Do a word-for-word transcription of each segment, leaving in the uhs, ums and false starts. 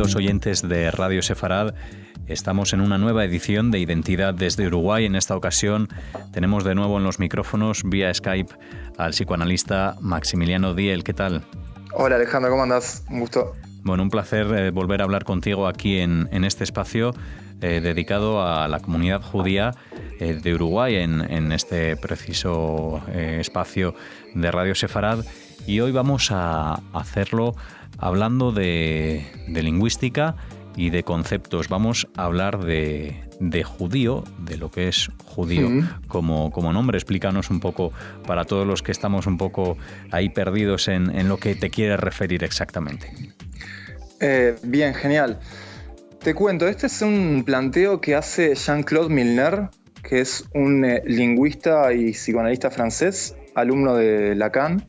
amigos oyentes de Radio Sefarad. Estamos en una nueva edición de Identidad desde Uruguay. En esta ocasión tenemos de nuevo en los micrófonos vía Skype al psicoanalista Maximiliano Diel. ¿Qué tal? Hola Alejandro, ¿cómo andás? Un gusto. Bueno, un placer eh, volver a hablar contigo aquí en, en este espacio eh, dedicado a la comunidad judía eh, de Uruguay, en, en este preciso eh, espacio de Radio Sefarad. Y hoy vamos a hacerlo hablando de, de lingüística y de conceptos. Vamos a hablar de, de judío, de lo que es judío mm. como, como nombre. Explícanos un poco, para todos los que estamos un poco ahí perdidos en, en lo que te quieres referir exactamente. Eh, bien, genial. Te cuento, este es un planteo que hace Jean-Claude Milner, que es un eh, lingüista y psicoanalista francés, alumno de Lacan,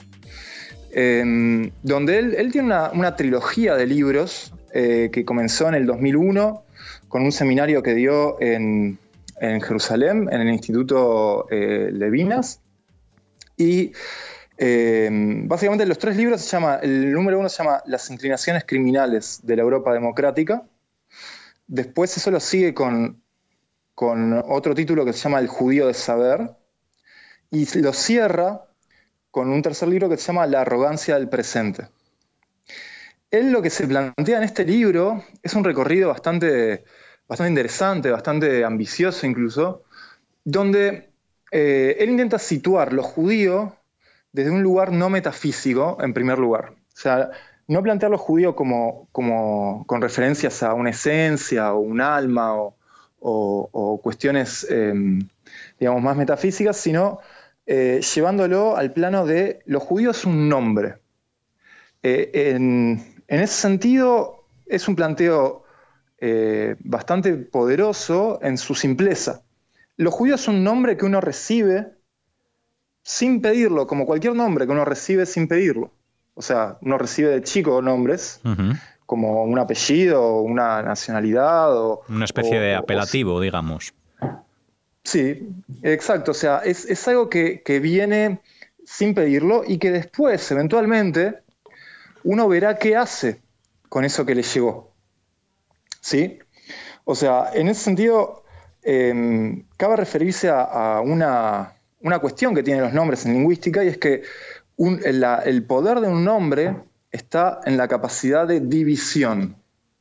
eh, donde él, él tiene una, una trilogía de libros eh, que comenzó en el dos mil uno con un seminario que dio en, en Jerusalén, en el Instituto eh, Levinas. Y eh, básicamente los tres libros se llama, el número uno se llama Las inclinaciones criminales de la Europa democrática. Después eso lo sigue con, con otro título que se llama El judío de saber. Y lo cierra con un tercer libro que se llama La arrogancia del presente. Él lo que se plantea en este libro es un recorrido bastante, bastante interesante, bastante ambicioso incluso, donde eh, él intenta situar lo judío desde un lugar no metafísico, en primer lugar. O sea, no plantear lo judío como, como, con referencias a una esencia o un alma o, o, o cuestiones eh, digamos, más metafísicas, sino Eh, llevándolo al plano de lo judío es un nombre. Eh, en, en ese sentido, es un planteo eh, bastante poderoso en su simpleza. Lo judío es un nombre que uno recibe sin pedirlo, como cualquier nombre que uno recibe sin pedirlo. O sea, uno recibe de chico nombres, uh-huh. como un apellido, una nacionalidad. O, una especie o, de apelativo, o, digamos. Sí, exacto. O sea, es, es algo que, que viene sin pedirlo y que después, eventualmente, uno verá qué hace con eso que le llegó. ¿Sí? O sea, en ese sentido, eh, cabe referirse a, a una, una cuestión que tienen los nombres en lingüística, y es que un, la, el poder de un nombre está en la capacidad de división.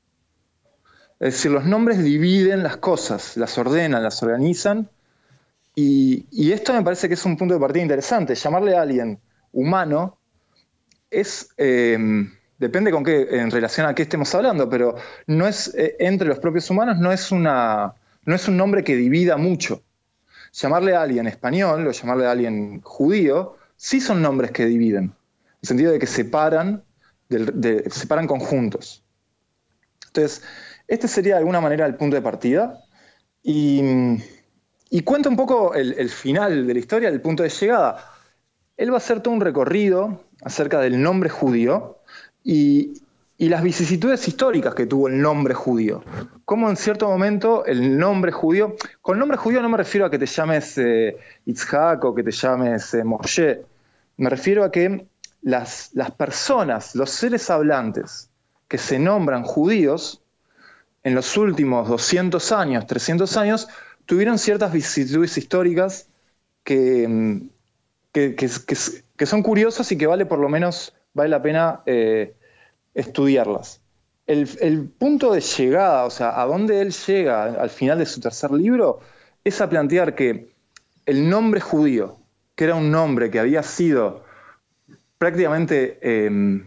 Es decir, los nombres dividen las cosas, las ordenan, las organizan, y, y esto me parece que es un punto de partida interesante. Llamarle a alguien humano es, eh, depende con qué, en relación a qué estemos hablando, pero no es, eh, entre los propios humanos no es, una, no es un nombre que divida mucho. Llamarle a alguien español o llamarle a alguien judío, sí son nombres que dividen, en el sentido de que separan, de, de, separan conjuntos. Entonces, este sería de alguna manera el punto de partida y, y cuenta un poco el, el final de la historia, el punto de llegada. Él va a hacer todo un recorrido acerca del nombre judío y, y las vicisitudes históricas que tuvo el nombre judío. Cómo en cierto momento el nombre judío, con nombre judío no me refiero a que te llames eh, Itzhak o que te llames eh, Moshe, me refiero a que las, las personas, los seres hablantes que se nombran judíos, en los últimos doscientos años, trescientos años, tuvieron ciertas vicisitudes históricas que, que, que, que, que son curiosas y que vale por lo menos vale la pena eh, estudiarlas. El, el punto de llegada, o sea, a dónde él llega al final de su tercer libro, es a plantear que el nombre judío, que era un nombre que había sido prácticamente eh,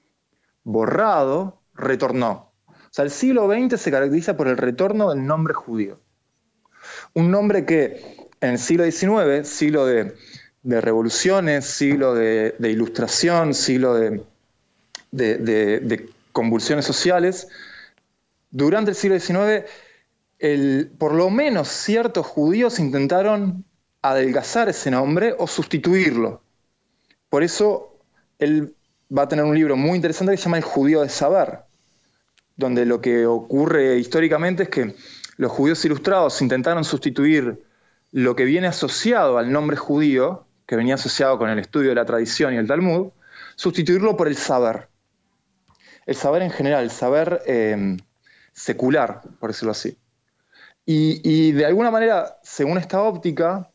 borrado, retornó. O sea, el siglo veinte se caracteriza por el retorno del nombre judío. Un nombre que en el siglo diecinueve, siglo de, de revoluciones, siglo de, de ilustración, siglo de, de, de, de convulsiones sociales, durante el siglo diecinueve, el, por lo menos ciertos judíos intentaron adelgazar ese nombre o sustituirlo. Por eso él va a tener un libro muy interesante que se llama El judío de saber, donde lo que ocurre históricamente es que los judíos ilustrados intentaron sustituir lo que viene asociado al nombre judío, que venía asociado con el estudio de la tradición y el Talmud, sustituirlo por el saber. el saber en general, el saber eh, secular, por decirlo así. Y, y de alguna manera, según esta óptica,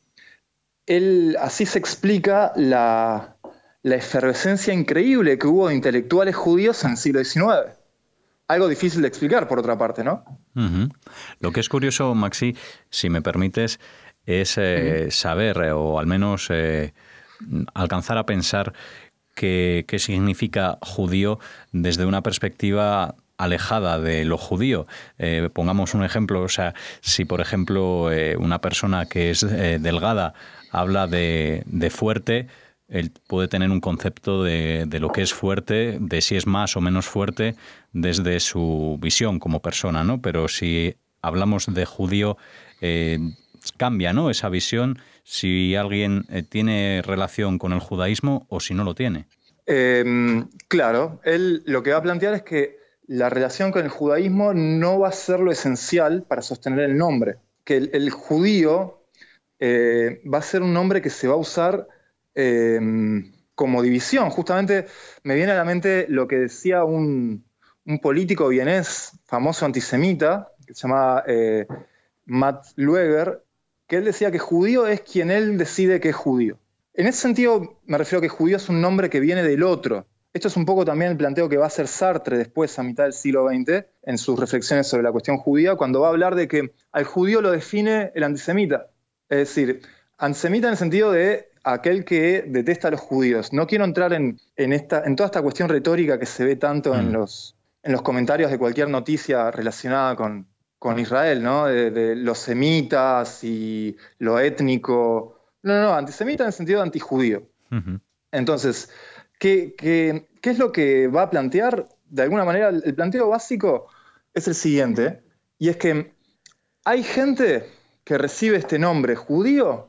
él, así se explica la, la efervescencia increíble que hubo de intelectuales judíos en el siglo diecinueve. Algo difícil de explicar, por otra parte, ¿no? Uh-huh. Lo que es curioso, Maxi, si me permites, es eh, uh-huh. saber, eh, o al menos eh, alcanzar a pensar qué, qué significa judío desde una perspectiva alejada de lo judío. Eh, pongamos un ejemplo, o sea, si por ejemplo eh, una persona que es eh, delgada habla de, de fuerte, él puede tener un concepto de, de lo que es fuerte, de si es más o menos fuerte desde su visión como persona, ¿no? Pero si hablamos de judío, eh, cambia, ¿no?, esa visión, si alguien eh, tiene relación con el judaísmo o si no lo tiene. Eh, claro, él lo que va a plantear es que la relación con el judaísmo no va a ser lo esencial para sostener el nombre. Que el, el judío eh, va a ser un nombre que se va a usar Eh, como división. Justamente me viene a la mente lo que decía un, un político vienés famoso antisemita, que se llamaba eh, Matt Lueger, que él decía que judío es quien él decide que es judío. En ese sentido me refiero a que judío es un nombre que viene del otro. Esto es un poco también el planteo que va a hacer Sartre después, a mitad del siglo veinte, en sus reflexiones sobre la cuestión judía, cuando va a hablar de que al judío lo define el antisemita. Es decir, antisemita en el sentido de aquel que detesta a los judíos. No quiero entrar en, en, esta, en toda esta cuestión retórica que se ve tanto mm. en, los, en los comentarios de cualquier noticia relacionada con, con Israel, ¿no? De, de los semitas y lo étnico. No, no, no, antisemita en el sentido de antijudío. Uh-huh. Entonces, ¿qué, qué, ¿qué es lo que va a plantear? De alguna manera, el planteo básico es el siguiente, y es que hay gente que recibe este nombre judío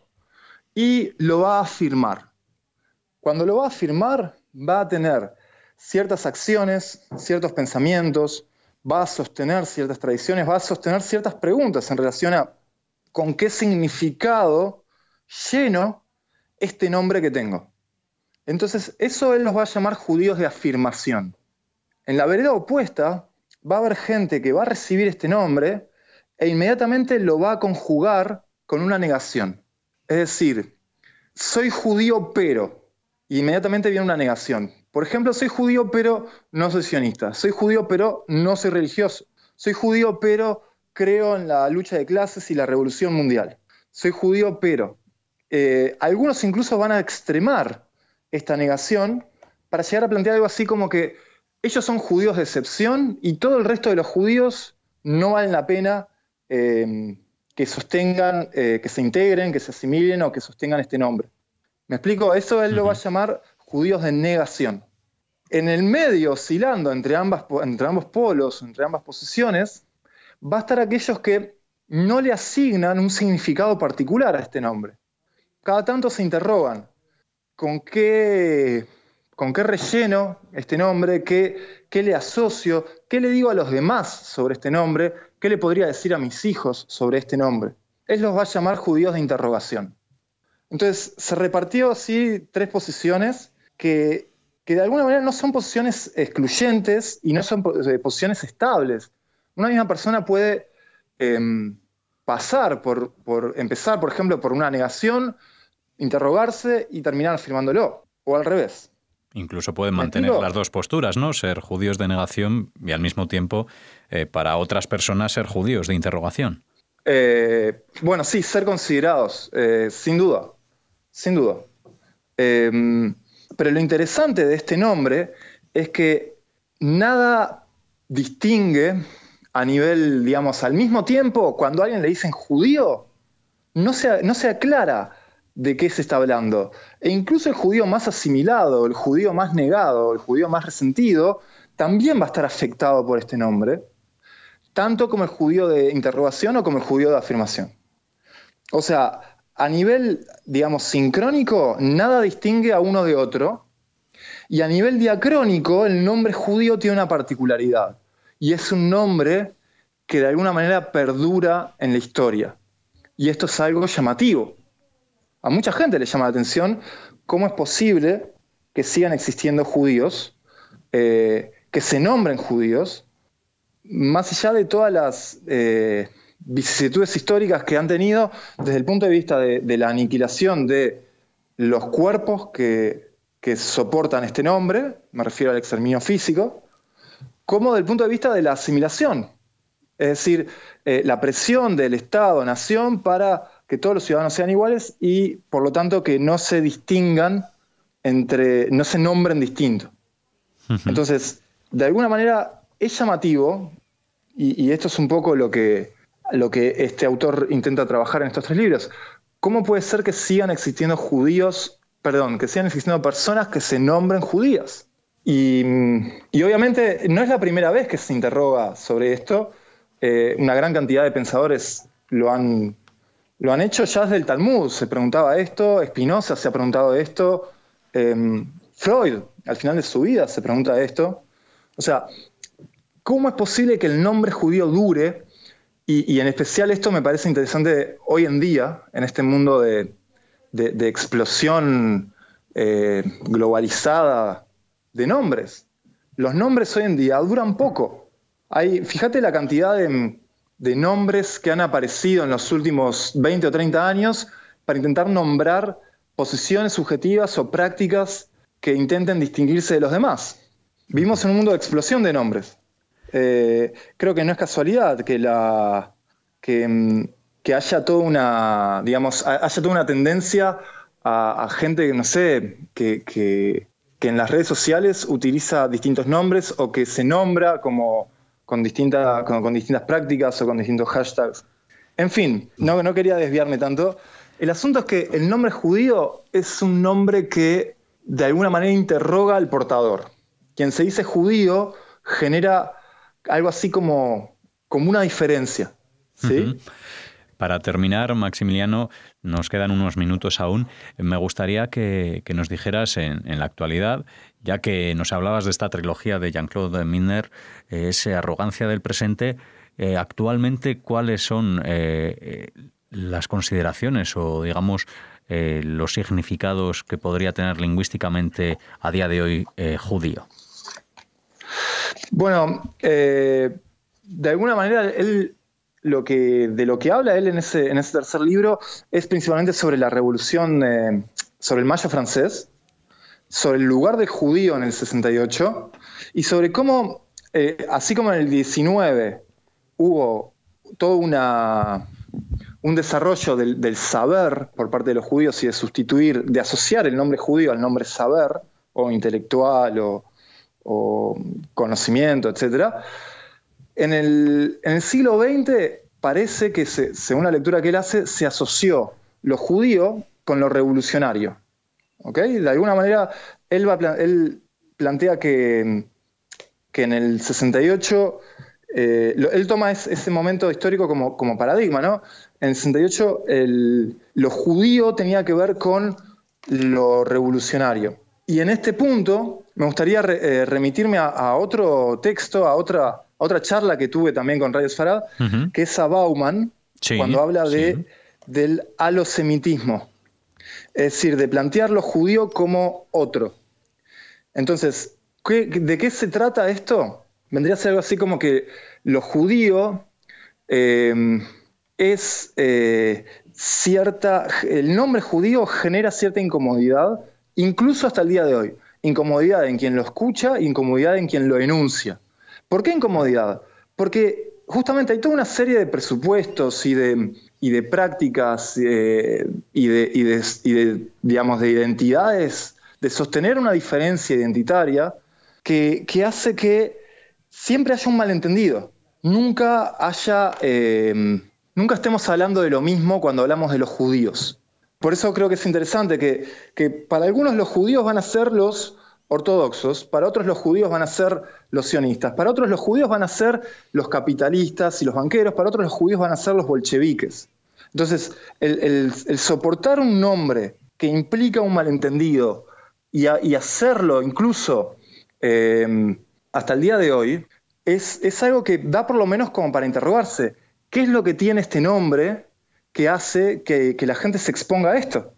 y lo va a afirmar. Cuando lo va a afirmar, va a tener ciertas acciones, ciertos pensamientos, va a sostener ciertas tradiciones, va a sostener ciertas preguntas en relación a con qué significado lleno este nombre que tengo. Entonces, eso él los va a llamar judíos de afirmación. En la vereda opuesta, va a haber gente que va a recibir este nombre e inmediatamente lo va a conjugar con una negación. Es decir, soy judío pero, y inmediatamente viene una negación. Por ejemplo, soy judío pero no soy sionista. Soy judío pero no soy religioso. Soy judío pero creo en la lucha de clases y la revolución mundial. Soy judío pero. Eh, algunos incluso van a extremar esta negación para llegar a plantear algo así como que ellos son judíos de excepción y todo el resto de los judíos no valen la pena eh, que sostengan, eh, que se integren, que se asimilen o que sostengan este nombre. ¿Me explico? Eso él lo va a llamar judíos de negación. En el medio, oscilando entre, ambas, entre ambos polos, entre ambas posiciones, va a estar aquellos que no le asignan un significado particular a este nombre. Cada tanto se interrogan, ¿con qué, con qué relleno este nombre? ¿Qué, qué le asocio? ¿Qué le digo a los demás sobre este nombre? ¿Qué le podría decir a mis hijos sobre este nombre? Él los va a llamar judíos de interrogación. Entonces, se repartió así tres posiciones que, que de alguna manera no son posiciones excluyentes y no son posiciones estables. Una misma persona puede eh, pasar por, por, empezar, por ejemplo, por una negación, interrogarse y terminar afirmándolo, o al revés. Incluso pueden mantener las dos posturas, ¿no? Ser judíos de negación y al mismo tiempo, eh, para otras personas, ser judíos de interrogación. Eh, bueno, sí, ser considerados, eh, sin duda, sin duda. Eh, pero lo interesante de este nombre es que nada distingue a nivel, digamos, al mismo tiempo, cuando a alguien le dicen judío, no se, no se aclara de qué se está hablando. E incluso el judío más asimilado, el judío más negado, el judío más resentido, también va a estar afectado por este nombre, tanto como el judío de interrogación o como el judío de afirmación. O sea, a nivel, digamos, sincrónico, nada distingue a uno de otro, y a nivel diacrónico, el nombre judío tiene una particularidad, y es un nombre que de alguna manera perdura en la historia. Y esto es algo llamativo. A mucha gente le llama la atención cómo es posible que sigan existiendo judíos eh, que se nombren judíos, más allá de todas las eh, vicisitudes históricas que han tenido desde el punto de vista de, de la aniquilación de los cuerpos que, que soportan este nombre, me refiero al exterminio físico, como desde el punto de vista de la asimilación. Es decir, eh, la presión del Estado-nación para que todos los ciudadanos sean iguales y, por lo tanto, que no se distingan entre, no se nombren distintos. Uh-huh. Entonces, de alguna manera es llamativo, y, y esto es un poco lo que, lo que este autor intenta trabajar en estos tres libros, ¿cómo puede ser que sigan existiendo judíos, perdón, que sigan existiendo personas que se nombren judías? Y, y obviamente no es la primera vez que se interroga sobre esto. Eh, una gran cantidad de pensadores lo han, lo han hecho ya desde el Talmud. Se preguntaba esto, Spinoza se ha preguntado esto, eh, Freud al final de su vida se pregunta esto. O sea, ¿cómo es posible que el nombre judío dure? Y, y en especial esto me parece interesante hoy en día, en este mundo de, de, de explosión eh, globalizada de nombres. Los nombres hoy en día duran poco. Hay, fíjate la cantidad de, de nombres que han aparecido en los últimos veinte o treinta años para intentar nombrar posiciones subjetivas o prácticas que intenten distinguirse de los demás. Vivimos en un mundo de explosión de nombres. Eh, creo que no es casualidad que, la, que, que haya toda una, digamos, haya toda una tendencia a, a gente, no sé, que... que que en las redes sociales utiliza distintos nombres o que se nombra como con, distinta, con, con distintas prácticas o con distintos hashtags. En fin, no, no quería desviarme tanto. El asunto es que el nombre judío es un nombre que de alguna manera interroga al portador. Quien se dice judío genera algo así como, como una diferencia, ¿sí? Uh-huh. Para terminar, Maximiliano, nos quedan unos minutos aún. Me gustaría que, que nos dijeras en, en la actualidad, ya que nos hablabas de esta trilogía de Jean-Claude Miller, eh, esa arrogancia del presente, eh, actualmente, ¿cuáles son eh, eh, las consideraciones o, digamos, eh, los significados que podría tener lingüísticamente a día de hoy eh, judío? Bueno, eh, de alguna manera, él... Lo que, de lo que habla él en ese, en ese tercer libro es principalmente sobre la revolución, eh, sobre el Mayo francés, sobre el lugar del judío en el sesenta y ocho y sobre cómo, eh, así como en el diecinueve hubo todo una, un desarrollo del, del saber por parte de los judíos y de sustituir, de asociar el nombre judío al nombre saber, o intelectual, o, o conocimiento, etcétera. En el, en el siglo veinte parece que, se, según la lectura que él hace, se asoció lo judío con lo revolucionario. ¿Okay? De alguna manera, él, va, él plantea que, que en el sesenta y ocho, eh, lo, él toma es, ese momento histórico como, como paradigma, ¿no? En el sesenta y ocho, el, lo judío tenía que ver con lo revolucionario. Y en este punto, me gustaría re, eh, remitirme a, a otro texto, a otra... Otra charla que tuve también con Reyes Farad, uh-huh. que es a Bauman, sí, cuando habla de, sí. del alosemitismo. Es decir, de plantear lo judío como otro. Entonces, ¿qué, ¿de qué se trata esto? Vendría a ser algo así como que lo judío eh, es eh, cierta... El nombre judío genera cierta incomodidad, incluso hasta el día de hoy. Incomodidad en quien lo escucha, incomodidad en quien lo enuncia. ¿Por qué incomodidad? Porque justamente hay toda una serie de presupuestos y de, y de prácticas eh, y, de, y, de, y de, digamos, de identidades, de sostener una diferencia identitaria que, que hace que siempre haya un malentendido. Nunca haya, eh, nunca estemos hablando de lo mismo cuando hablamos de los judíos. Por eso creo que es interesante que, que para algunos los judíos van a ser los ortodoxos, para otros los judíos van a ser los sionistas, para otros los judíos van a ser los capitalistas y los banqueros, para otros los judíos van a ser los bolcheviques. Entonces, el, el, el soportar un nombre que implica un malentendido y, a, y hacerlo incluso eh, hasta el día de hoy, es, es algo que da por lo menos como para interrogarse. ¿Qué es lo que tiene este nombre que hace que, que la gente se exponga a esto?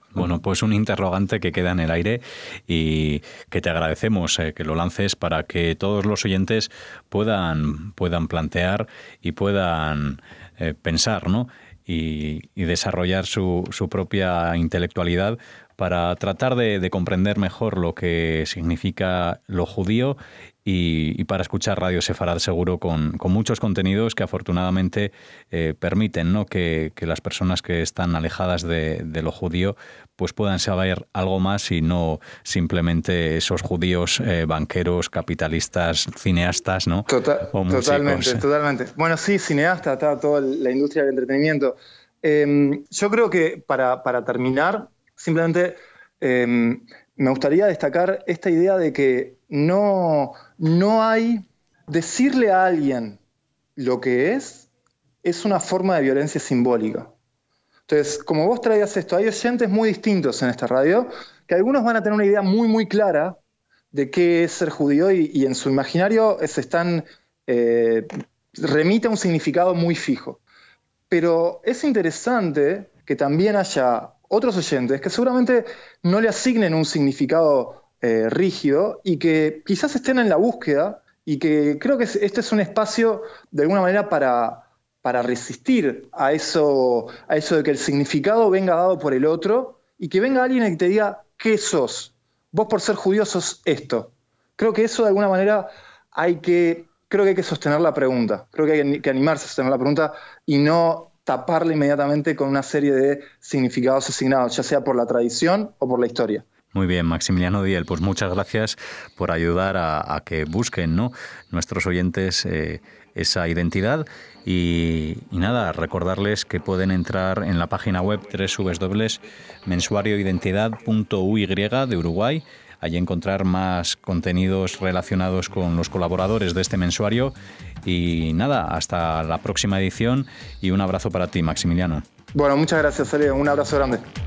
Bueno, pues un interrogante que queda en el aire y que te agradecemos eh, que lo lances para que todos los oyentes puedan, puedan plantear y puedan eh, pensar, ¿no? y, y desarrollar su, su propia intelectualidad para tratar de, de comprender mejor lo que significa lo judío y, y para escuchar Radio Sefarad Seguro con, con muchos contenidos que afortunadamente eh, permiten, ¿no?, que, que las personas que están alejadas de, de lo judío pues puedan saber algo más y no simplemente esos judíos eh, banqueros, capitalistas, cineastas, ¿no? Total, o totalmente, totalmente. Bueno, sí, cineasta, está toda la industria del entretenimiento. Eh, yo creo que para, para terminar, simplemente eh, me gustaría destacar esta idea de que no, no hay... Decirle a alguien lo que es, es una forma de violencia simbólica. Entonces, como vos traías esto, hay oyentes muy distintos en esta radio, que algunos van a tener una idea muy, muy clara de qué es ser judío y, y en su imaginario se están, eh, remite a un significado muy fijo. Pero es interesante que también haya otros oyentes que seguramente no le asignen un significado eh, rígido y que quizás estén en la búsqueda y que creo que este es un espacio de alguna manera para... para resistir a eso, a eso de que el significado venga dado por el otro y que venga alguien y que te diga ¿qué sos? Vos por ser judío sos esto. Creo que eso de alguna manera hay que, creo que hay que sostener la pregunta. Creo que hay que animarse a sostener la pregunta y no taparla inmediatamente con una serie de significados asignados, ya sea por la tradición o por la historia. Muy bien, Maximiliano Diel, pues muchas gracias por ayudar a, a que busquen, ¿no?, nuestros oyentes eh, esa identidad y, y nada, recordarles que pueden entrar en la página web doble u doble u doble u punto mensuarioidentidad punto u y de Uruguay, allí encontrar más contenidos relacionados con los colaboradores de este mensuario y nada, hasta la próxima edición y un abrazo para ti, Maximiliano. Bueno, muchas gracias, Sergio, un abrazo grande.